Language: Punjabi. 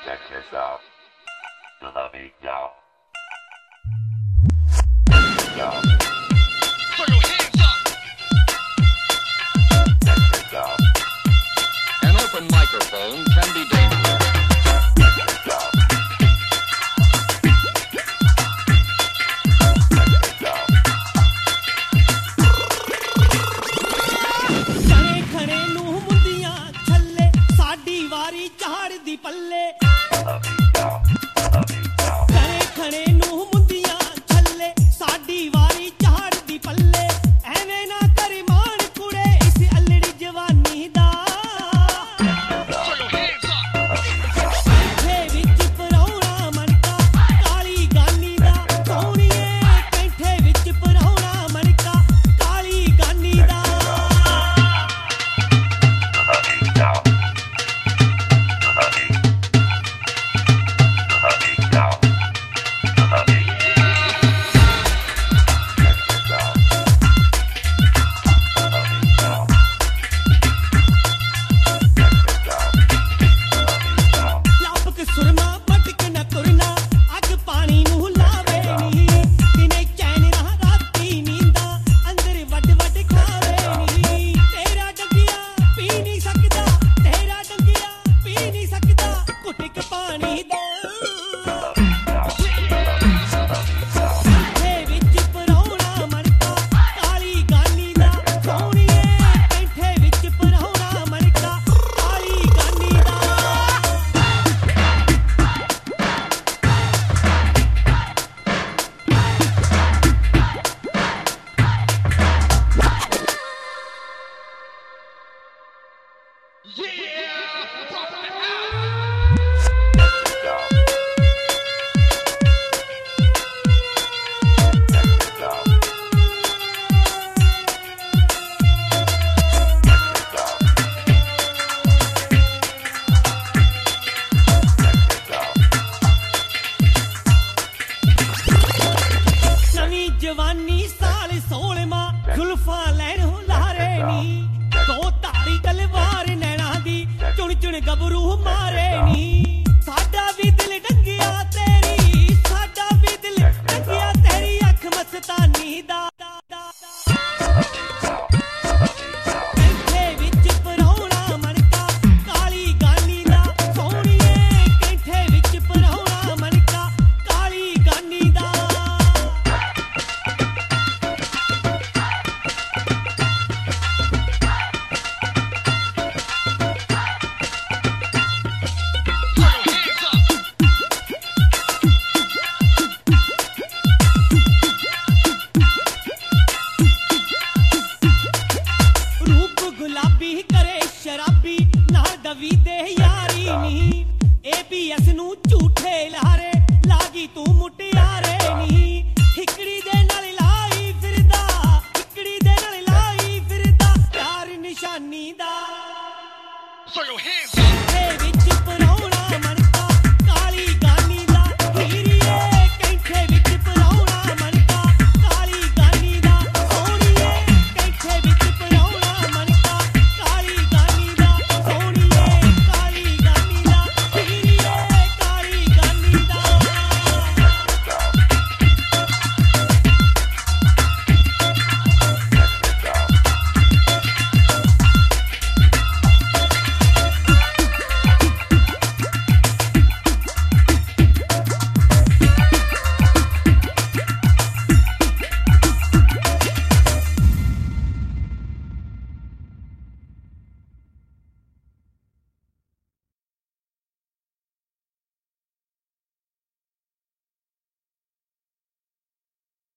Check this out. To the beat now. Yo. Throw your hands up. Check this out. An open microphone can be dangerous. Check this out. Check this out. ਜਣੇ ਖਣੇ ਨੂੰ ਮੁੰਦੀਆਂ ਛੱਲੇ ਸਾਡੀ ਵਾਰੀ ਝਾੜ ਦੀ ਪੱਲੇ To the beat now. To the beat now. ਜਣੇ ਖਣੇ ਨੂੰ ਮੁੰਦੀਆਂ ਛੱਲੇ ਸਾਡੀ ਵਾਰੀ ਝਾੜ ਦੀ ਪੱਲੇ ਐਵੇਂ ਨਾ ਕਰੀ ਮਾਣ ਕੁੜੇ ਇਸ ਅਲੜੀ ਜਵਾਨੀ ਦਾ Throw your hands up. ਕੈਂਠੇ ਵਿੱਚ ਪਰਾਉਣਾ ਮਣਕਾ ਕਾਲੀ ਗਾਨੀ ਦਾ ਸੋਹਣੀਏ ਕੈਂਠੇ ਵਿੱਚ ਪਰਾਉਣਾ ਮਣਕਾ ਕਾਲੀ ਗਾਨੀ ਦਾ To the beat now. To the beat. To the beat now. To the beat. Check this out. To the beat now. Check this out. To the beat now. ਲੱਪਕ ਸੁਰਮਾ ਪਟਕ ਨਾ ਤੁਰਨਾ ਅੱਗ ਪਾਣੀ ਨੂੰ ਲਾਵੇ ਨੀ ਦਿਨੇ ਚੈਨ ਨਾ ਰਾਤੀ ਨੀਂਦਾ ਅੰਦਰ ਵੱਡ ਵੱਡ ਖਾਵੇ ਨੀ ਤੇਰਾ ਡੰਗਿਆ ਪੀ ਨਹੀਂ ਸਕਦਾ ਤੇਰਾ ਡੰਗਿਆ ਪੀ ਨਹੀਂ ਸਕਦਾ ਘੁੱਟਕ ਪਾਣੀ ਦਾ ਕੈਂਠੇ ਵਿੱਚ ਪਰਾਉਣਾ ਮਣਕਾ ਕਾਲੀ ਗਾਨੀ ਦਾ ਸੋਹਣੀਏ ਕੈਂਠੇ ਵਿੱਚ ਪਰਾਉਣਾ ਮਣਕਾ ਕਾਲੀ ਗਾਨੀ ਦਾ Yeah. ਨਵੀਂ ਜਵਾਨੀ ਸਾਲ 16ਵਾਂ ਜ਼ੁਲਫਾਂ ਲੈਣ ਹੁਲਾਰੇ ਨੀ ਦੋ ਧਾਰੀ ਤਲਵਾਰ ਨੈਣਾ ਦੀ ਚੁਣ ਚੁਣ ਗੱਭਰੂ ਮਾਰੇ ਨੀ ਸਾਡਾ ਵੀ ਦਿਲ ਡੰਗਿਆ ਤੇਰੀ ਸਾਡਾ ਵੀ ਦਿਲ ਡੰਗਿਆ ਤੇਰੀ ਅੱਖ ਮਸਤਾਨੀ ਦਾ ਕੈਂਠੇ ਵਿੱਚ ਪਰਾਉਣਾ ਮਣਕਾ ਕਾਲੀ ਗਾਨੀ ਦਾ ਸੋਹਣੀਏ ਕੈਂਠੇ ਵਿੱਚ ਪਰਾਉਣਾ ਮਣਕਾ ਕਾਲੀ ਗਾਨੀ ਦਾ ਰੂਪ ਗੁਲਾਬੀ ਕਰੇ ਸ਼ਰਾਬੀ ਨਾ ਦਵੀ ਦੇ ਯਾਰੀ ਨੀ ABS ਨੂੰ ਝੂਠੇ ਲਾਰੇ ਲਾਗੀ ਤੂੰ ਮੁਟਿਆਰੇ ਨੀ ਠਿਕੜੀ ਦੇ ਨਾਲ ਲਾਈ ਫਿਰਦਾ ਠਿਕੜੀ ਦੇ ਨਾਲ ਲਾਈ ਫਿਰਦਾ ਪਿਆਰ ਨਿਸ਼ਾਨੀ ਦਾ Throw your hands up. ਕੈਂਠੇ